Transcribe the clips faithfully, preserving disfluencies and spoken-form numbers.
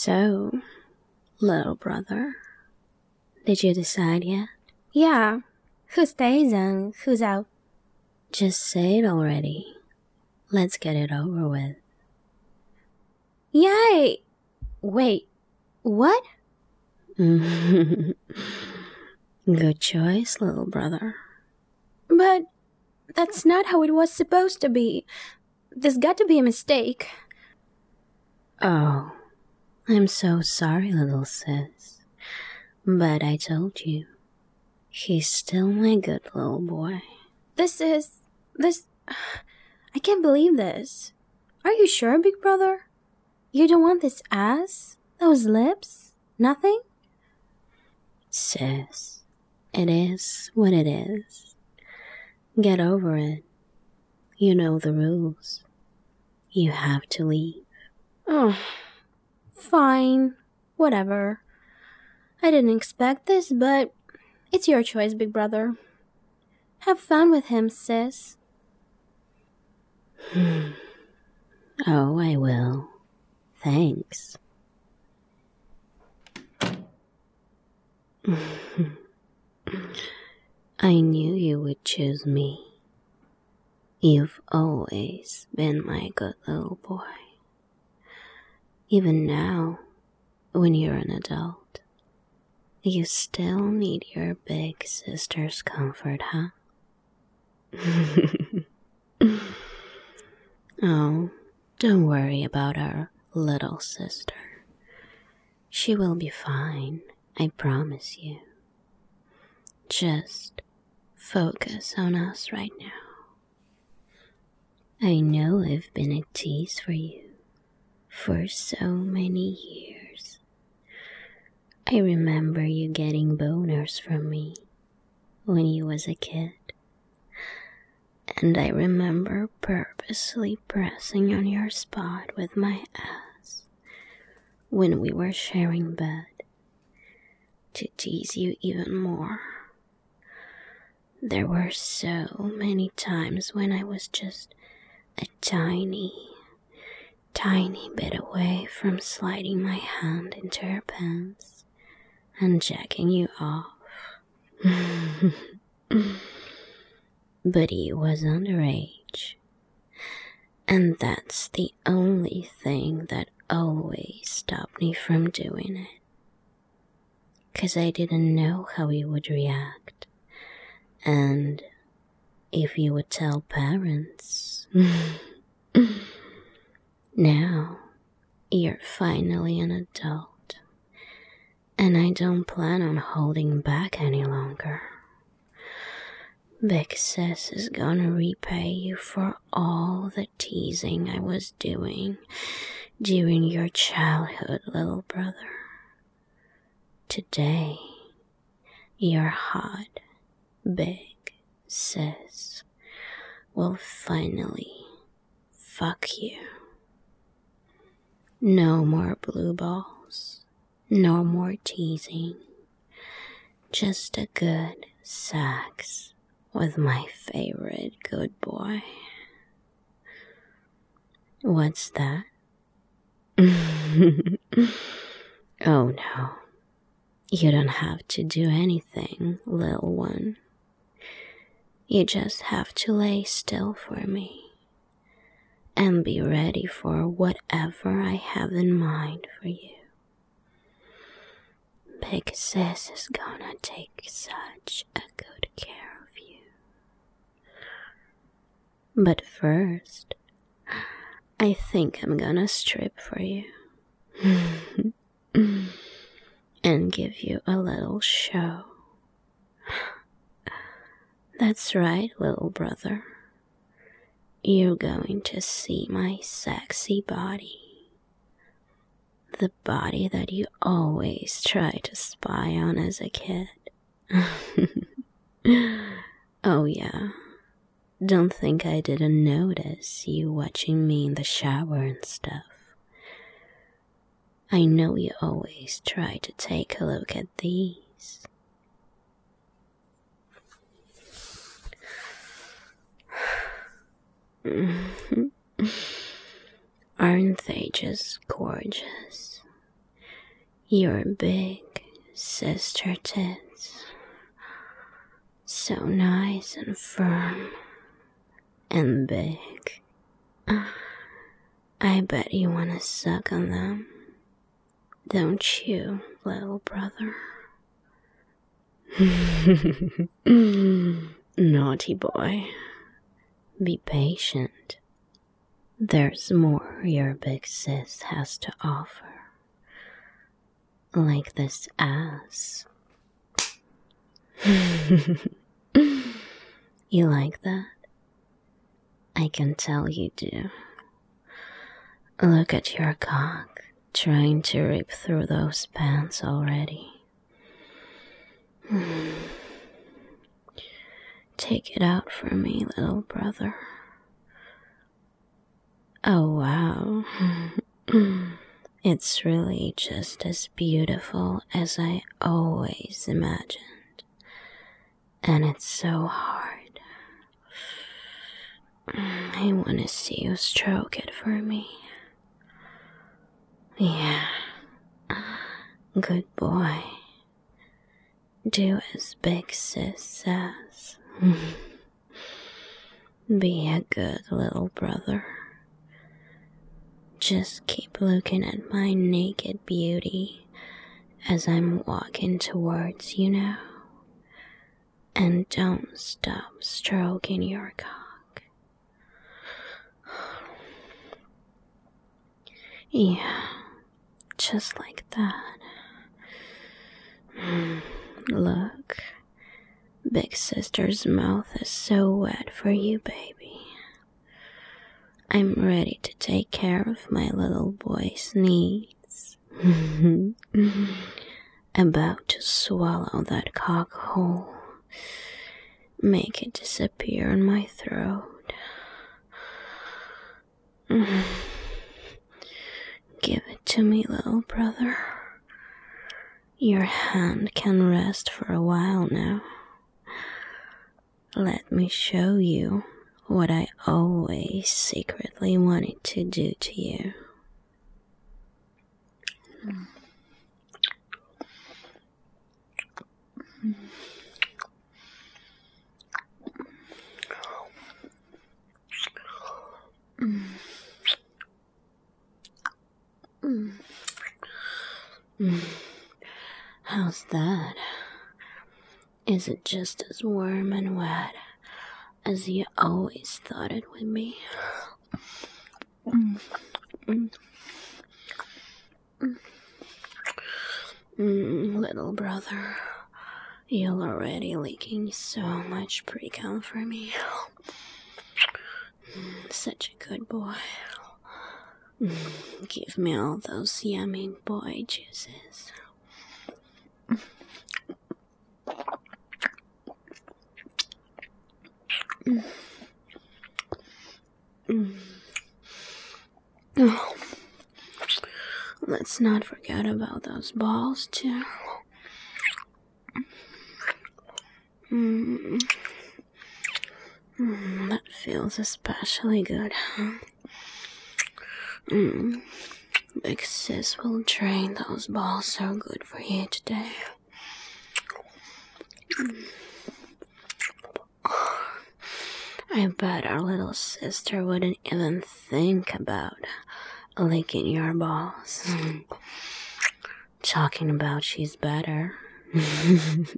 So, little brother, did you decide yet? Yeah. Who stays and who's out? Just say it already. Let's get it over with. Yay! Wait, what? Good choice, little brother. But that's not how it was supposed to be. There's got to be a mistake. Oh, I'm so sorry, little sis. But I told you, he's still my good little boy. This is... this... I can't believe this. Are you sure, big brother? You don't want this ass? Those lips? Nothing? Sis, it is what it is. Get over it. You know the rules. You have to leave. Oh, fine. Whatever. I didn't expect this, but it's your choice, big brother. Have fun with him, sis. Oh, I will. Thanks. I knew you would choose me. You've always been my good little boy. Even now, when you're an adult, you still need your big sister's comfort, huh? Oh, don't worry about our little sister. She will be fine, I promise you. Just focus on us right now. I know I've been a tease for you for so many years. I remember you getting boners from me when you was a kid. And I remember purposely pressing on your spot with my ass when we were sharing bed to tease you even more. There were so many times when I was just a tiny, tiny bit away from sliding my hand into her pants and jacking you off. But he was underage, and that's the only thing that always stopped me from doing it. 'Cause I didn't know how he would react, and if you would tell parents. Now, you're finally an adult, and I don't plan on holding back any longer. Big Sis is gonna repay you for all the teasing I was doing during your childhood, little brother. Today, your hot, big sis will finally fuck you. No more blue balls, no more teasing, just a good sex with my favorite good boy. What's that? Oh no, you don't have to do anything, little one. You just have to lay still for me and be ready for whatever I have in mind for you. Big Sis is gonna take such a good care of you. But first, I think I'm gonna strip for you and give you a little show. That's right, little brother. You're going to see my sexy body. The body that you always try to spy on as a kid. Oh yeah. Don't think I didn't notice you watching me in the shower and stuff. I know you always try to take a look at these. Aren't they just gorgeous? Your big sister tits. So nice and firm and big. I bet you wanna suck on them, don't you, little brother? Naughty boy. Be patient. There's more your big sis has to offer. Like this ass. You like that? I can tell you do. Look at your cock trying to rip through those pants already. Take it out for me, little brother. Oh wow. It's really just as beautiful as I always imagined. And it's so hard. I want to see you stroke it for me. Yeah. Good boy. Do as big sis says. Be a good little brother. Just keep looking at my naked beauty as I'm walking towards you now. And don't stop stroking your cock. Yeah, just like that. Look, big sister's mouth is so wet for you, baby. I'm ready to take care of my little boy's needs. About to swallow that cock whole. Make it disappear in my throat. Give it to me, little brother. Your hand can rest for a while now. Let me show you what I always secretly wanted to do to you. Mm. Mm. Mm. How's that? Is it just as warm and wet as you always thought it would be? Mm. Mm. Mm, little brother, you're already leaking so much pre-cum for me. Mm, such a good boy. Mm, give me all those yummy boy juices. Mm. Mm. Oh. Let's not forget about those balls, too. Mm. Mm, that feels especially good, huh? Mm. Big sis will drain those balls so good for you today. Mm. I bet our little sister wouldn't even think about licking your balls. Mm. Talking about she's better. Mm.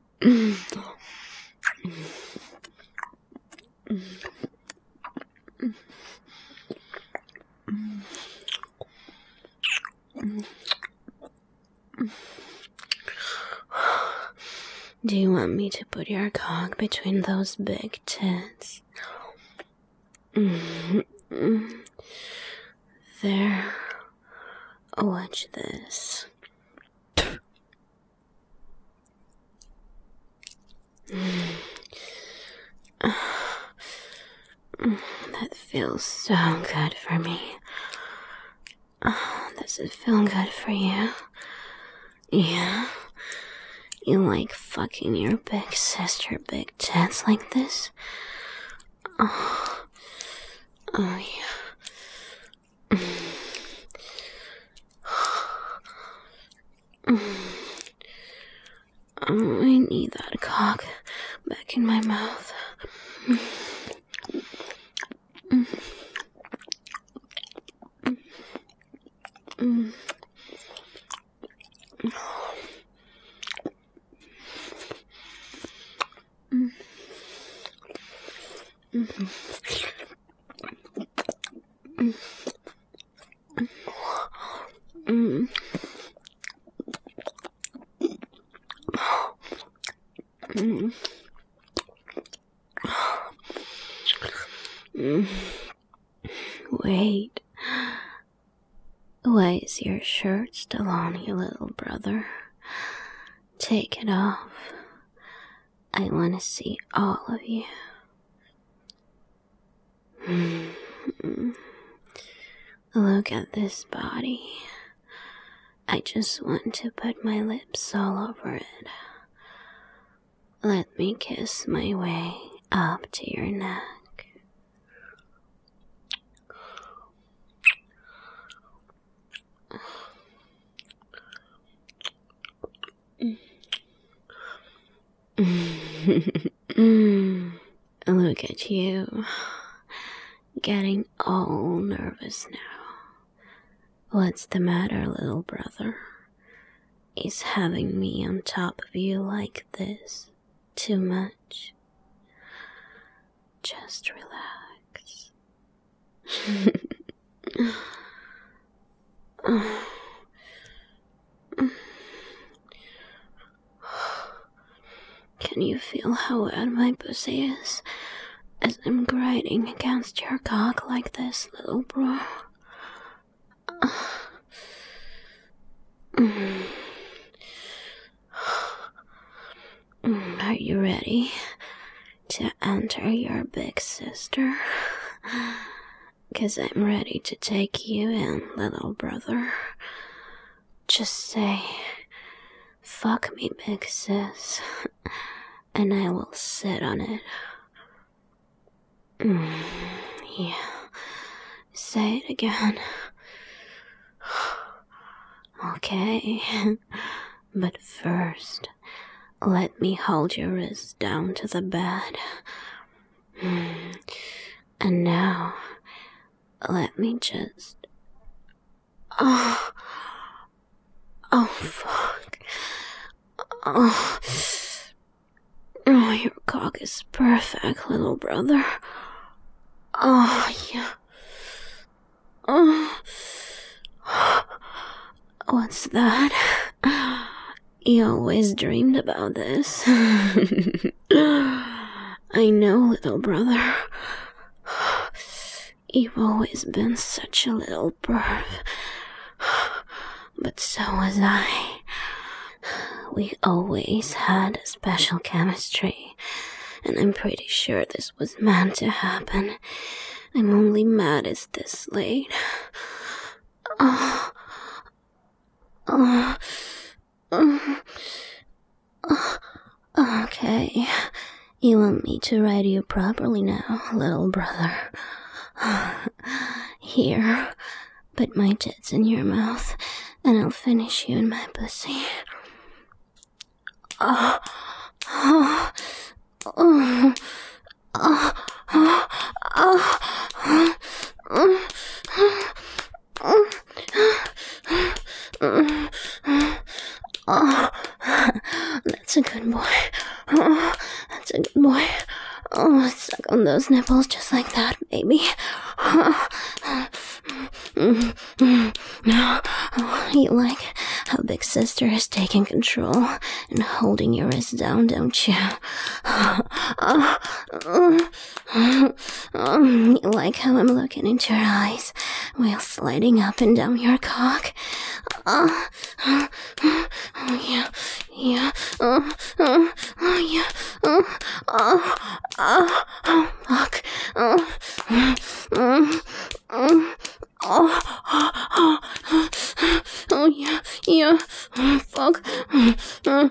Do you want me to put your cock between those big tits? Mm-hmm. There. Watch this. That feels so good for me. Does it feel good for you? Yeah? You like fucking your big sister big tits like this? Oh, oh yeah. Mm. Oh, I need that cock back in my mouth. Mm. Mm. Mm. Mm. Mm. Mm. Mm. Wait. Why is your shirt still on, you little brother? Take it off. I want to see all of you. Mm. Look at this body. I just want to put my lips all over it. Let me kiss my way up to your neck. Look at you, getting all nervous now. What's the matter, little brother? Is having me on top of you like this too much? Just relax. Can you feel how wet my pussy is as I'm grinding against your cock like this, little bro? Are you ready to enter your big sister? 'Cause I'm ready to take you in, little brother. Just say, fuck me, big sis, and I will sit on it. Yeah, say it again. Okay, but first, let me hold your wrist down to the bed. And now, let me just... Oh, oh fuck. Oh, oh, your cock is perfect, little brother. Oh, yeah. Oh, what's that? You always dreamed about this. I know, little brother. You've always been such a little perv. But so was I. We always had a special chemistry, and I'm pretty sure this was meant to happen. I'm only mad it's this late. Oh. Oh. Oh. Oh. Okay. You want me to ride you properly now, little brother? Here, put my tits in your mouth, and I'll finish you in my pussy. Oh, oh, oh, oh, oh, oh, oh, oh, that's a good boy. Oh, that's a good boy. Oh, suck on those nipples just like that, baby. Oh, you like how Big Sister is taking control and holding your wrist down, don't you? You like how I'm looking into your eyes while sliding up and down your cock? Oh, yeah, yeah, oh, oh, oh, yeah, oh, oh, oh, oh, fuck, oh, oh, oh, oh, oh, oh, oh, yeah, yeah, oh, fuck, oh, oh,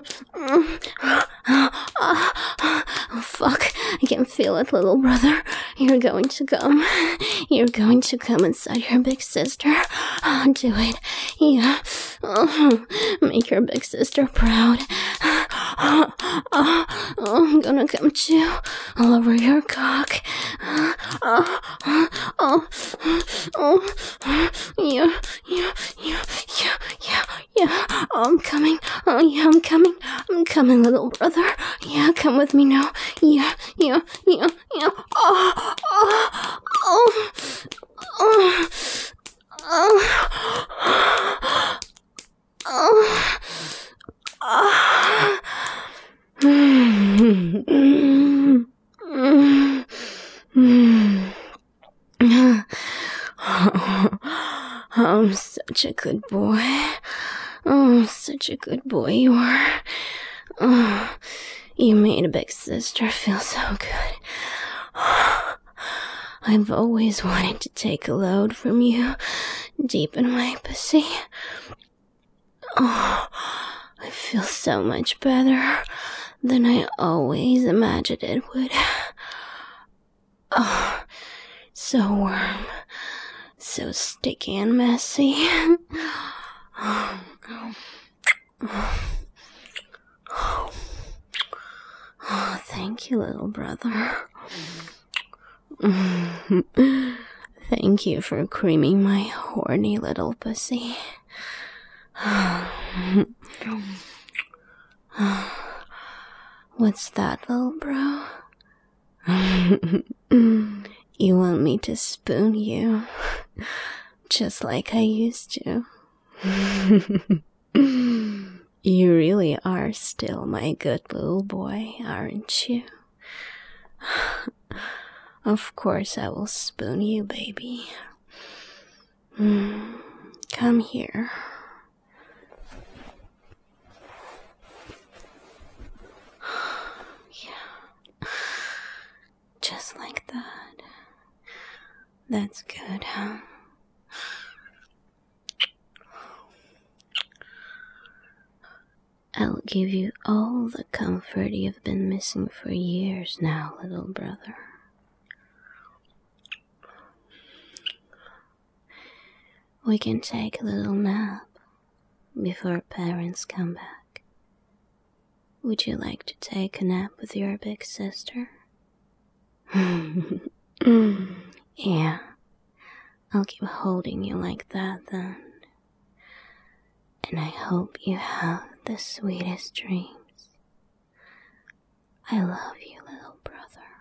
oh, fuck, I can feel it, little brother, you're going to come, you're going to come inside your big sister, oh, do it, yeah, oh, make your big sister proud, Uh, uh, oh, I'm gonna come chew all over your cock. Uh, uh, uh, oh, oh, yeah, yeah, yeah, yeah, yeah, yeah. Oh, I'm coming. Oh, yeah, I'm coming. I'm coming, little brother. Yeah, come with me now. Yeah, yeah, yeah, yeah. Oh, oh, oh, oh, oh, oh. Oh. I'm such a good boy. Oh, such a good boy you are. Oh, you made a big sister feel so good. I've always wanted to take a load from you deep in my pussy. Oh, I feel so much better than I always imagined it would. Oh, so warm, so sticky and messy. Oh, oh, thank you, little brother. Thank you for creaming my horny little pussy. What's that, little bro? You want me to spoon you, just like I used to. You really are still my good little boy, aren't you? Of course I will spoon you, baby. Mm, come here. Yeah. Just like that. That's good, huh? I'll give you all the comfort you've been missing for years now, little brother. We can take a little nap before parents come back. Would you like to take a nap with your big sister? Yeah, I'll keep holding you like that then. And I hope you have the sweetest dreams. I love you, little brother.